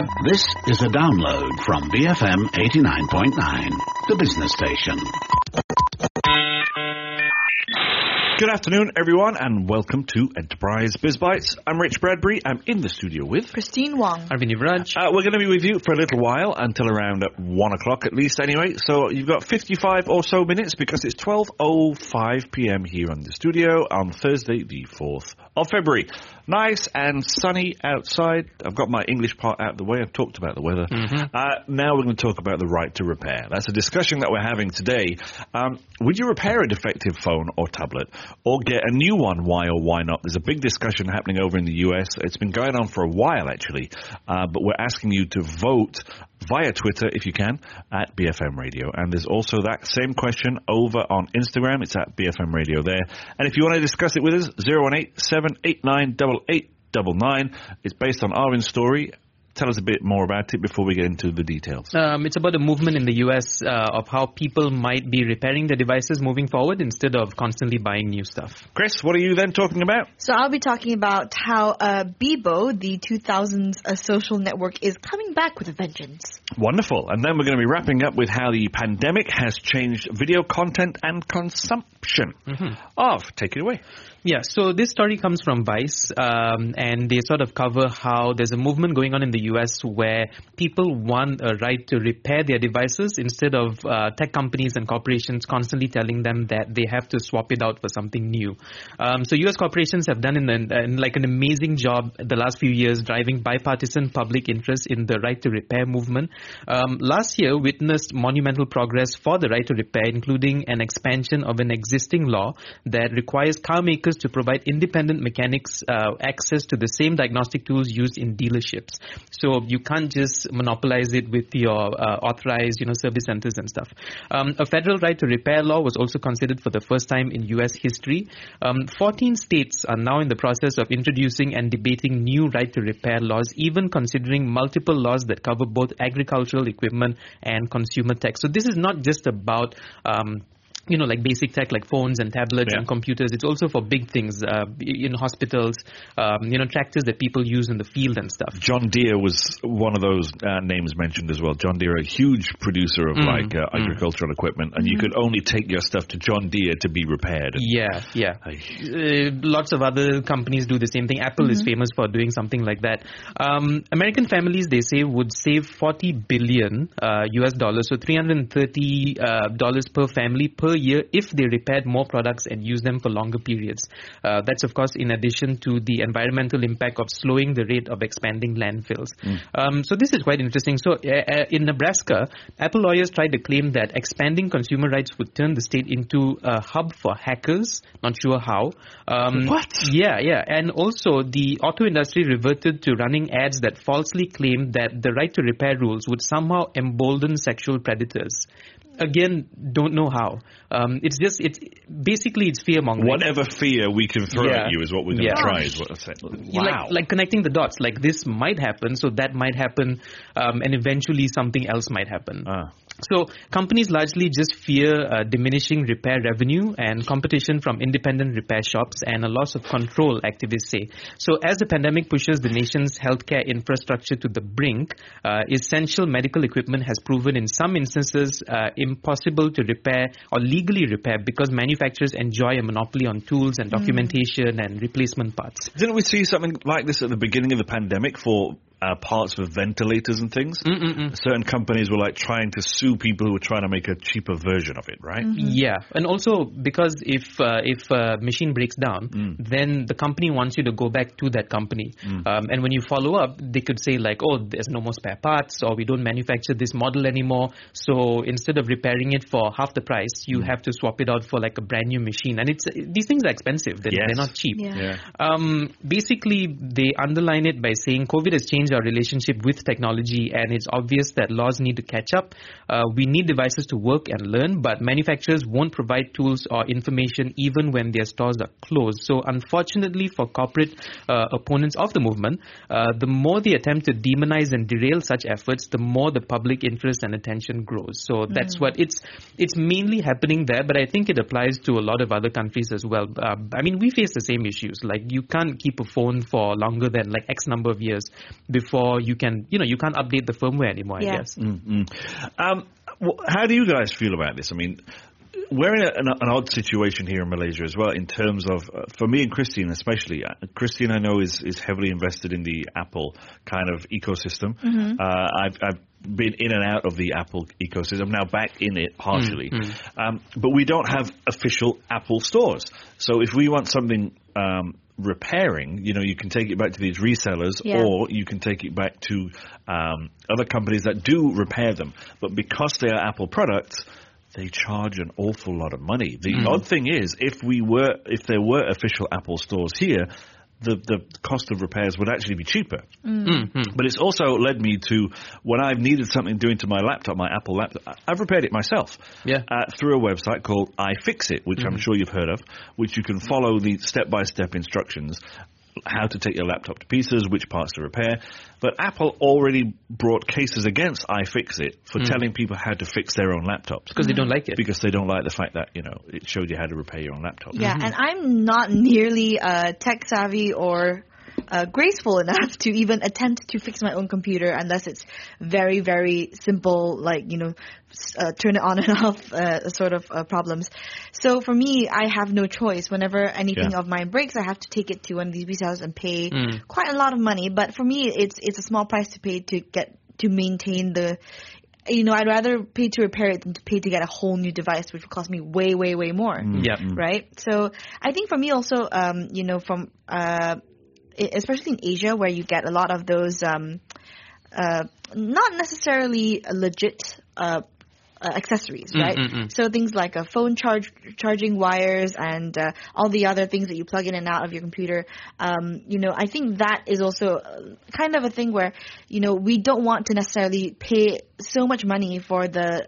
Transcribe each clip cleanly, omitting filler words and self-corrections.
This is a download from BFM 89.9, the business station. Good afternoon, everyone, and welcome to Enterprise Biz Bites. I'm Rich Bradbury. I'm in the studio with Christine Wong. Arvind Raj. We're going to be with you for a little while, until around 1 o'clock at least anyway. So you've got 55 or so minutes because it's 12:05 p.m. here on the studio on Thursday, the 4th of February. Nice and sunny outside. I've got my English part out of the way. I've talked about the weather. Now we're going to talk about the right to repair. That's a discussion that we're having today. Would you repair a defective phone or tablet or get a new one? Why or why not? There's a big discussion happening over in the US. It's been going on for a while, actually. But we're asking you to vote via Twitter, if you can, at BFM Radio. And there's also that same question over on Instagram. It's at BFM Radio there. And if you want to discuss it with us, 018-789-8899. It's based on Arvind's story. Tell us a bit more about it before we get into the details. It's about a movement in the US of how people might be repairing their devices moving forward instead of constantly buying new stuff. Chris, what are you then talking about? So I'll be talking about how Bebo, the 2000s social network, is coming back with a vengeance. Wonderful. And then we're going to be wrapping up with how the pandemic has changed video content and consumption. Take it away. Yeah, so this story comes from Vice, and they sort of cover how there's a movement going on in the US where people want a right to repair their devices instead of tech companies and corporations constantly telling them that they have to swap it out for something new. So US corporations have done an amazing job the last few years driving bipartisan public interest in the right to repair movement. Last year witnessed monumental progress for the right to repair, including an expansion of an existing law that requires car makers to provide independent mechanics access to the same diagnostic tools used in dealerships. So you can't just monopolize it with your authorized, service centers and stuff. A federal right to repair law was also considered for the first time in U.S. history. 14 states are now in the process of introducing and debating new right to repair laws, even considering multiple laws that cover both agricultural equipment and consumer tech. So this is not just about like basic tech like phones and tablets and computers. It's also for big things in hospitals, tractors that people use in the field and stuff. John Deere was one of those names mentioned as well. John Deere, a huge producer of agricultural equipment, and you could only take your stuff to John Deere to be repaired. Lots of other companies do the same thing. Apple is famous for doing something like that. American families, they say, would save $40 billion US dollars, so $330 per family per year if they repaired more products and used them for longer periods. That's, of course, in addition to the environmental impact of slowing the rate of expanding landfills. So this is quite interesting. So in Nebraska, Apple lawyers tried to claim that expanding consumer rights would turn the state into a hub for hackers. Not sure how. What? Yeah. And also, the auto industry reverted to running ads that falsely claimed that the right to repair rules would somehow embolden sexual predators. Again, don't know how. It's fear mongering. Whatever fear we can throw at you is what we're going to try. Is what I said. Wow. Like connecting the dots. Like this might happen, so that might happen, and eventually something else might happen. So companies largely just fear diminishing repair revenue and competition from independent repair shops and a loss of control, activists say. So as the pandemic pushes the nation's healthcare infrastructure to the brink, essential medical equipment has proven in some instances impossible to repair or legally repair because manufacturers enjoy a monopoly on tools and documentation and replacement parts. Didn't we see something like this at the beginning of the pandemic for parts for ventilators and things? Certain companies were trying to sue people who were trying to make a cheaper version of it, right? Yeah, and also because if a machine breaks down, then the company wants you to go back to that company. And when you follow up, they could say there's no more spare parts, or we don't manufacture this model anymore. So instead of repairing it for half the price, you have to swap it out for a brand new machine. And these things are expensive. They're not cheap. Basically, they underline it by saying COVID has changed our relationship with technology, and it's obvious that laws need to catch up. We need devices to work and learn, but manufacturers won't provide tools or information even when their stores are closed. So unfortunately for corporate opponents of the movement, the more they attempt to demonize and derail such efforts, the more the public interest and attention grows. So that's what it's mainly happening there, but I think it applies to a lot of other countries as well. We face the same issues. You can't keep a phone for longer than X number of years before you can, you can't update the firmware anymore, I guess. How do you guys feel about this? I mean, we're in an odd situation here in Malaysia as well in terms of, for me and Christine especially. Christine, I know, is heavily invested in the Apple kind of ecosystem. I've been in and out of the Apple ecosystem, now back in it partially. But we don't have official Apple stores. So if we want something repairing, you can take it back to these resellers, or you can take it back to other companies that do repair them. But because they are Apple products, they charge an awful lot of money. The odd thing is, if there were official Apple stores here, the cost of repairs would actually be cheaper. But it's also led me to, when I've needed something doing to my laptop, my Apple laptop, I've repaired it myself through a website called iFixit, which I'm sure you've heard of, which you can follow the step-by-step instructions, how to take your laptop to pieces, which parts to repair. But Apple already brought cases against iFixit for telling people how to fix their own laptops. Because they don't like it. Because they don't like the fact that, it showed you how to repair your own laptop. Yeah, and I'm not nearly tech savvy or graceful enough to even attempt to fix my own computer unless it's very, very simple, like, turn it on and off sort of problems. So for me, I have no choice. Whenever anything of mine breaks, I have to take it to one of these resellers and pay quite a lot of money. But for me, it's a small price to pay to maintain the... I'd rather pay to repair it than to pay to get a whole new device, which would cost me way, way, way more. Right? So I think for me also, from... especially in Asia, where you get a lot of those not necessarily legit accessories, right? So things like a phone charging wires and all the other things that you plug in and out of your computer. I think that is also kind of a thing where we don't want to necessarily pay so much money for the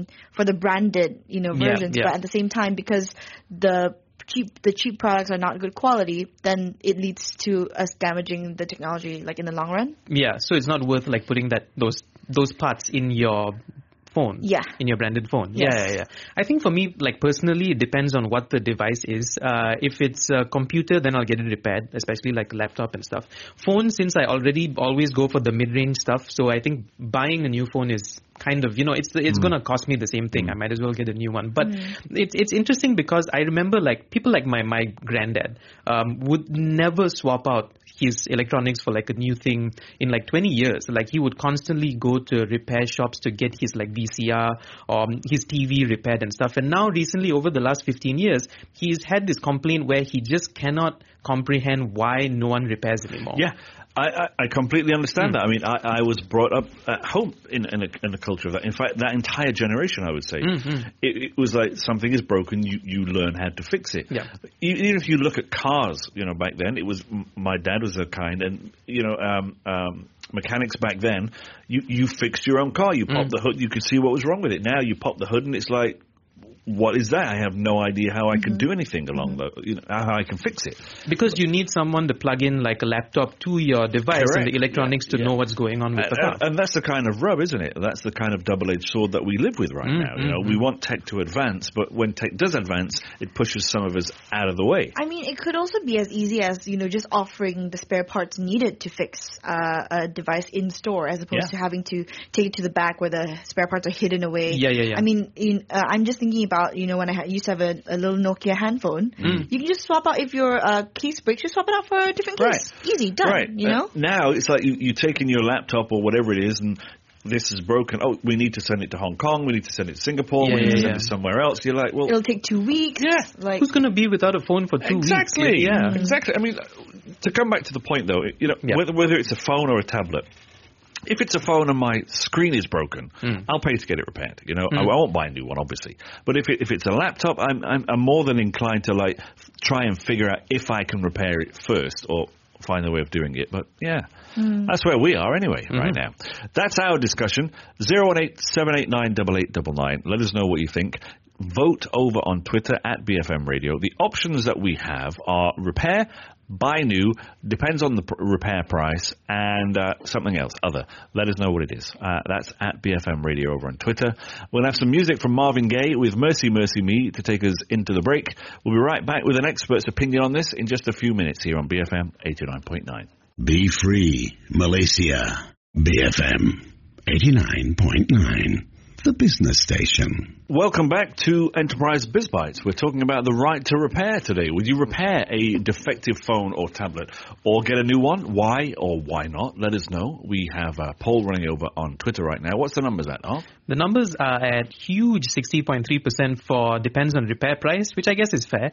branded versions, but at the same time, because the cheap products are not good quality, then it leads to us damaging the technology, like in the long run. Yeah, so it's not worth like putting those parts in your phone. Yeah. In your branded phone. Yes. Yeah. I think for me, like personally, it depends on what the device is. If it's a computer, then I'll get it repaired, especially like laptop and stuff. Phone, since I already always go for the mid-range stuff, so I think buying a new phone is kind of, it's going to cost me the same thing. I might as well get a new one. But it's interesting because I remember like people like my granddad would never swap out his electronics for like a new thing in like 20 years. Like he would constantly go to repair shops to get his like VCR or his TV repaired and stuff. And now recently, over the last 15 years, he's had this complaint where he just cannot comprehend why no one repairs anymore. Yeah. I completely understand that. I mean, I was brought up at home in a culture of that. In fact, that entire generation, I would say, it was like something is broken, you learn how to fix it. Yeah. Even if you look at cars, back then, it was my dad was a kind, and mechanics back then, you fixed your own car, you popped the hood, you could see what was wrong with it. Now you pop the hood and it's like, what is that? I have no idea how I can do anything along how I can fix it. Because you need someone to plug in like a laptop to your device and the electronics to know what's going on with the car. And that's the kind of rub, isn't it? That's the kind of double-edged sword that we live with right now. We want tech to advance, but when tech does advance, it pushes some of us out of the way. I mean, it could also be as easy as, just offering the spare parts needed to fix a device in store, as opposed to having to take it to the back where the spare parts are hidden away. Yeah. I mean, I'm just thinking about, when I used to have a little Nokia handphone, you can just swap out, if your case breaks, just swap it out for a different case. Right. Easy, done, right. Now it's like you take in your laptop or whatever it is, and this is broken. Oh, we need to send it to Hong Kong. We need to send it to Singapore. We need to send it somewhere else. You're like, well... It'll take 2 weeks. Yeah. Like, who's going to be without a phone for 2 weeks? Exactly. Yeah, exactly. I mean, to come back to the point, though, whether it's a phone or a tablet, if it's a phone and my screen is broken, I'll pay to get it repaired. I won't buy a new one, obviously. But if it's a laptop, I'm more than inclined to like try and figure out if I can repair it first or find a way of doing it. But yeah, that's where we are anyway right now. That's our discussion. 018-789-8899. Let us know what you think. Vote over on Twitter at BFM Radio. The options that we have are repair, buy new, depends on the repair price, and something else, other. Let us know what it is. That's at BFM Radio over on Twitter. We'll have some music from Marvin Gaye with Mercy, Mercy Me to take us into the break. We'll be right back with an expert's opinion on this in just a few minutes here on BFM 89.9. Be free, Malaysia. BFM 89.9, the business station. Welcome back to Enterprise BizBytes. We're talking about the right to repair today. Would you repair a defective phone or tablet or get a new one? Why or why not? Let us know. We have a poll running over on Twitter right now. What's the numbers at, Art? The numbers are at huge 60.3% for depends on repair price, which I guess is fair.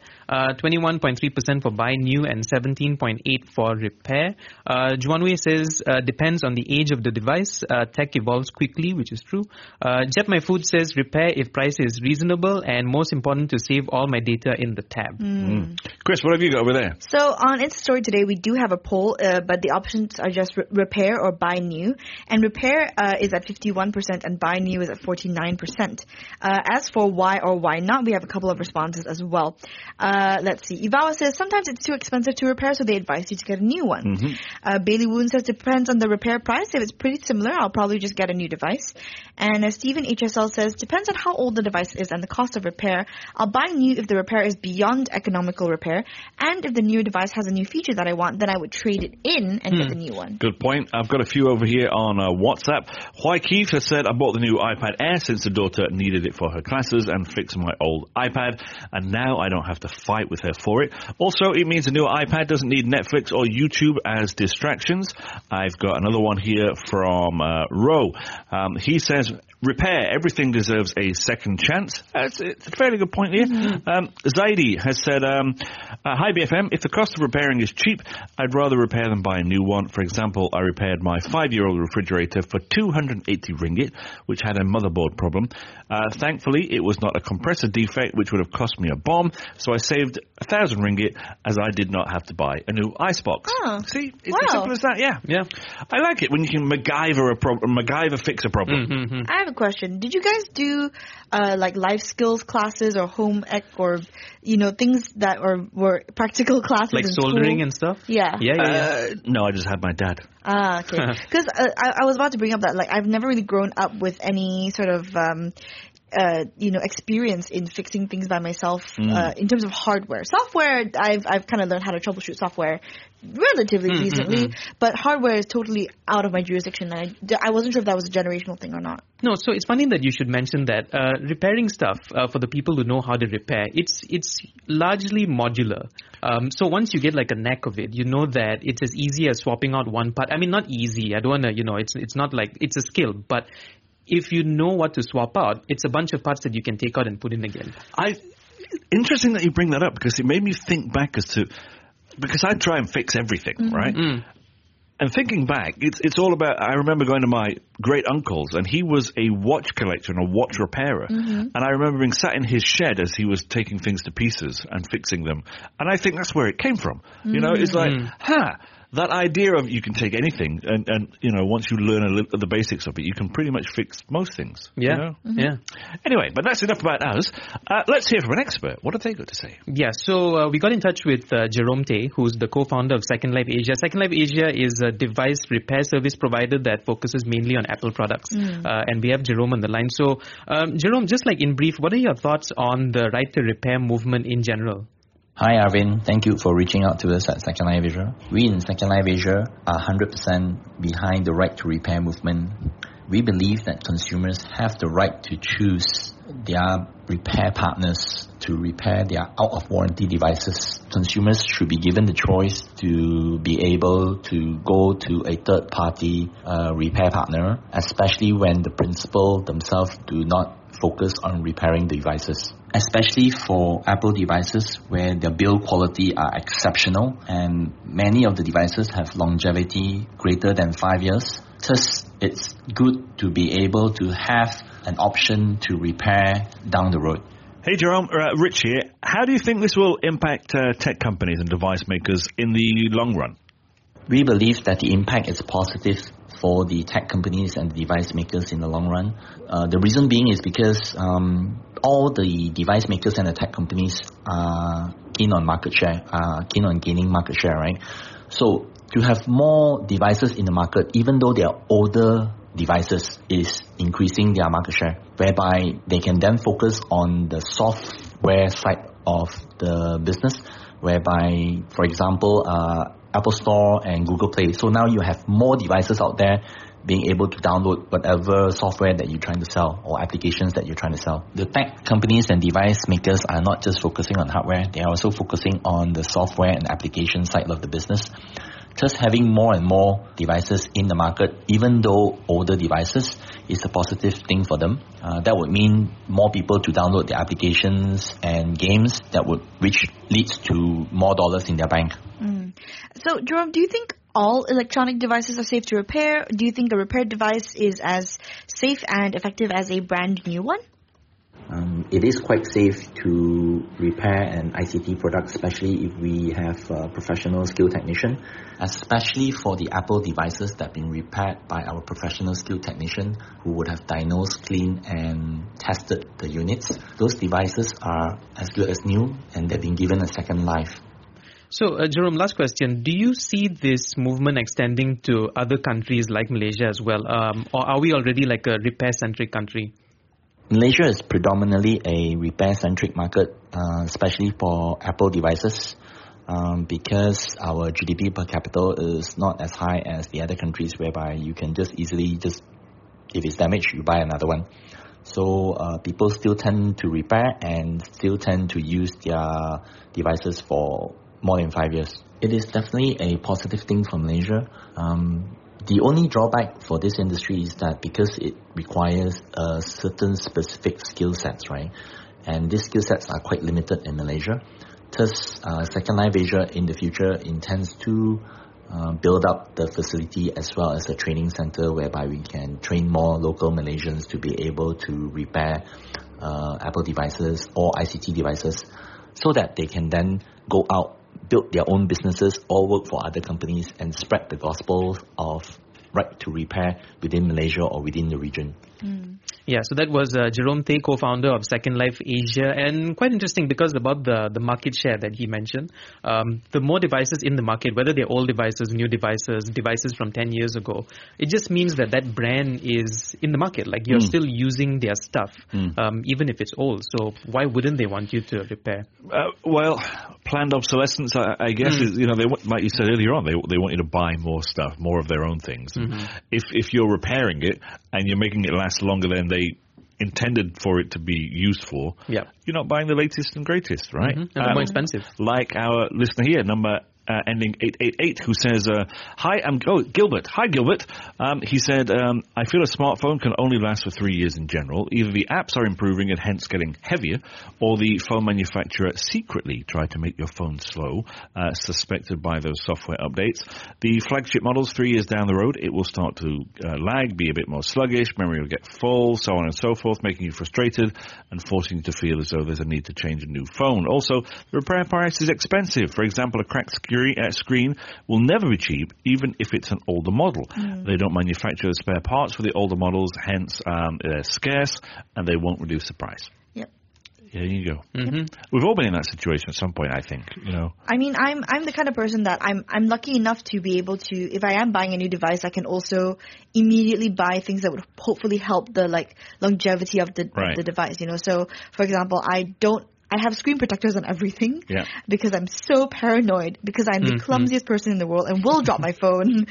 21.3% for buy new and 17.8% for repair. Juanwei says depends on the age of the device. Tech evolves quickly, which is true. Jet My Food says repair if price is reasonable, and most important to save all my data in the tab. Chris, what have you got over there? So on Insta Story today, we do have a poll, but the options are just repair or buy new. And repair is at 51% and buy new is at 49%. As for why or why not, we have a couple of responses as well. Let's see. Ivawa says sometimes it's too expensive to repair, so they advise you to get a new one. Bailey Woon says depends on the repair price. If it's pretty similar, I'll probably just get a new device. And Stephen HSL says depends on how old the device is and the cost of repair. I'll buy new if the repair is beyond economical repair, and if the new device has a new feature that I want, then I would trade it in and get the new one. Good point. I've got a few over here on WhatsApp. Hoi Keith has said, I bought the new iPad Air since the daughter needed it for her classes and fixed my old iPad, and now I don't have to fight with her for it. Also, it means the new iPad doesn't need Netflix or YouTube as distractions. I've got another one here from Ro. He says, repair. Everything deserves a second chance. It's a fairly good point here. Zaidi has said, hi BFM, if the cost of repairing is cheap, I'd rather repair than buy a new one. For example, I repaired my 5-year-old refrigerator for 280 ringgit, which had a motherboard problem. Thankfully, it was not a compressor defect, which would have cost me a bomb, so I saved 1,000 ringgit as I did not have to buy a new icebox. Oh, see, it's as simple as that, yeah. I like it when you can MacGyver fix a problem. I have a question. Did you guys do like life skills classes or home ec or things that were practical classes like in soldering school? and stuff? Yeah. No, I just had my dad. Okay. Because I was about to bring up that I've never really grown up with any sort of experience in fixing things by myself in terms of hardware. Software, I've kind of learned how to troubleshoot software relatively recently, but hardware is totally out of my jurisdiction. I wasn't sure if that was a generational thing or not. No, so it's funny that you should mention that. Repairing stuff, for the people who know how to repair, it's largely modular. So once you get like a knack of it, you know that it's as easy as swapping out one part. I mean, not easy. I don't want to, it's not like, it's a skill, but if you know what to swap out, it's a bunch of parts that you can take out and put in again. Interesting that you bring that up, because it made me think back because I try and fix everything, right? And thinking back, it's all about, I remember going to my great uncle's, and he was a watch collector and a watch repairer. And I remember being sat in his shed as he was taking things to pieces and fixing them. And I think that's where it came from. It's like, that idea of you can take anything, and once you learn the basics of it, you can pretty much fix most things. Yeah. Anyway, but that's enough about us. Let's hear from an expert. What have they got to say? Yeah, so we got in touch with Jerome Tay, who's the co-founder of Second Life Asia. Second Life Asia is a device repair service provider that focuses mainly on Apple products. And we have Jerome on the line. So, Jerome, just like in brief, what are your thoughts on the right to repair movement in general? Hi Arvin, thank you for reaching out to us at Second Life Asia. We in Second Life Asia are 100% behind the right to repair movement. We believe that consumers have the right to choose their repair partners to repair their out-of-warranty devices. Consumers should be given the choice to be able to go to a third-party repair partner, especially when the principal themselves do not focus on repairing the devices. Especially for Apple devices where their build quality are exceptional and many of the devices have longevity greater than 5 years. Thus, it's good to be able to have an option to repair down the road. Hey Jerome, Rich here. How do you think this will impact tech companies and device makers in the long run? We believe that the impact is positive for the tech companies and the device makers in the long run. The reason being is because all the device makers and the tech companies are keen on market share, keen on gaining market share, right? So to have more devices in the market, even though they are older devices, is increasing their market share, whereby they can then focus on the software side of the business, whereby, for example, Apple Store and Google Play. So now you have more devices out there being able to download whatever software that you're trying to sell or applications that you're trying to sell. The tech companies and device makers are not just focusing on hardware, they are also focusing on the software and application side of the business. Just having more and more devices in the market, even though older devices, is a positive thing for them. That would mean more people to download the applications and games which leads to more dollars in their bank. So, Jerome, do you think all electronic devices are safe to repair? Do you think a repaired device is as safe and effective as a brand new one? It is quite safe to repair an ICT product, especially if we have a professional skilled technician. Especially for the Apple devices that have been repaired by our professional skilled technician who would have diagnosed, cleaned and tested the units. Those devices are as good as new and they've been given a second life. So, Jerome, last question. Do you see this movement extending to other countries like Malaysia as well? Or are we already like a repair-centric country? Malaysia is predominantly a repair-centric market, especially for Apple devices, because our GDP per capita is not as high as the other countries whereby you can just easily, if it's damaged, you buy another one. So people still tend to repair and still tend to use their devices for more than 5 years. It is definitely a positive thing for Malaysia. The only drawback for this industry is that because it requires a certain specific skill sets, right? And these skill sets are quite limited in Malaysia. Thus, Second Life Asia in the future intends to build up the facility as well as a training center whereby we can train more local Malaysians to be able to repair Apple devices or ICT devices so that they can then go out, build their own businesses or work for other companies and spread the gospel of right to repair within Malaysia or within the region. Yeah, so that was Jerome Tay, co-founder of Second Life Asia, and quite interesting because about the market share that he mentioned. The more devices in the market, whether they're old devices, new devices from 10 years ago, it just means that brand is in the market. Like you're still using their stuff, even if it's old. So why wouldn't they want you to repair? Well, planned obsolescence, I guess, is, like you said earlier on, they want you to buy more stuff, more of their own things. If you're repairing it and you're making it last longer than they intended for it to be used for, you're not buying the latest and greatest, right? And they're more expensive. Like our listener here, number ending 888, who says, hi, I'm Gilbert. Hi, Gilbert. He said, I feel a smartphone can only last for 3 years in general. Either the apps are improving and hence getting heavier, or the phone manufacturer secretly tried to make your phone slow, suspected by those software updates. The flagship models, 3 years down the road, it will start to lag, be a bit more sluggish, memory will get full, so on and so forth, making you frustrated and forcing you to feel as though there's a need to change a new phone. Also, the repair price is expensive. For example, a cracked screen will never be cheap, even if it's an older model. They don't manufacture the spare parts for the older models, hence they're scarce, and they won't reduce the price. There you go. We've all been in that situation at some point, I think. I mean, I'm the kind of person that I'm lucky enough to be able to, if I am buying a new device, I can also immediately buy things that would hopefully help the longevity of the device. So, for example, I have screen protectors on everything because I'm so paranoid because I'm the clumsiest person in the world and will drop my phone.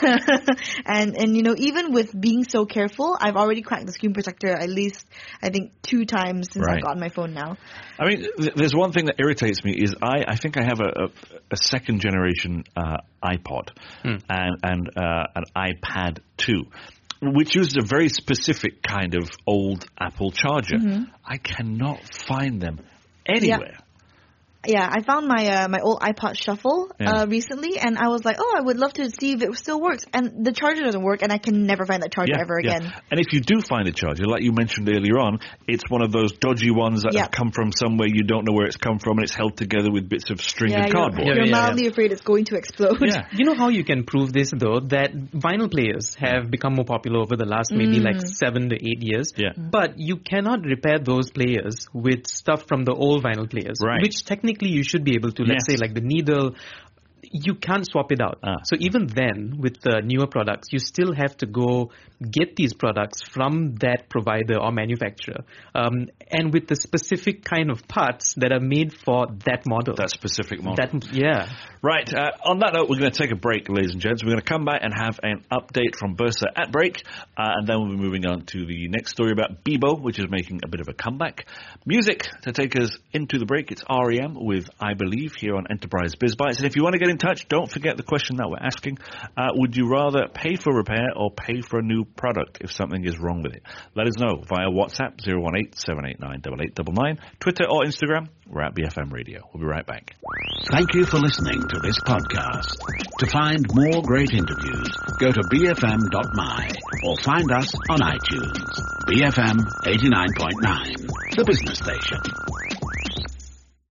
and even with being so careful, I've already cracked the screen protector at least, I think, 2 times since I've gotten my phone now. I mean, there's one thing that irritates me is I think I have a second generation iPod and an iPad 2. Which uses a very specific kind of old Apple charger. I cannot find them anywhere. Yeah, I found my old iPod Shuffle recently, and I was like, I would love to see if it still works. And the charger doesn't work, and I can never find that charger ever again. And if you do find a charger, like you mentioned earlier on, it's one of those dodgy ones that have come from somewhere you don't know where it's come from, and it's held together with bits of string and cardboard. You're mildly afraid it's going to explode. You know how you can prove this, though? That vinyl players have become more popular over the last maybe 7 to 8 years. But you cannot repair those players with stuff from the old vinyl players, which technically you should be able to, let's say like the needle, you can't swap it out. So even then, with the newer products, you still have to go get these products from that provider or manufacturer, and with the specific kind of parts that are made for that model. That specific model. Right, on that note, we're going to take a break, ladies and gents. We're going to come back and have an update from Bursa at break, and then we'll be moving on to the next story about Bebo, which is making a bit of a comeback. Music to take us into the break. It's REM with I Believe here on Enterprise Biz Bites. And if you want to get in touch, don't forget the question that we're asking. Would you rather pay for repair or pay for a new product if something is wrong with it? Let us know via WhatsApp 018-789-8899, Twitter or Instagram. We're at BFM Radio. We'll be right back. Thank you for listening to this podcast. To find more great interviews, go to bfm.my or find us on iTunes. BFM 89.9, the business station.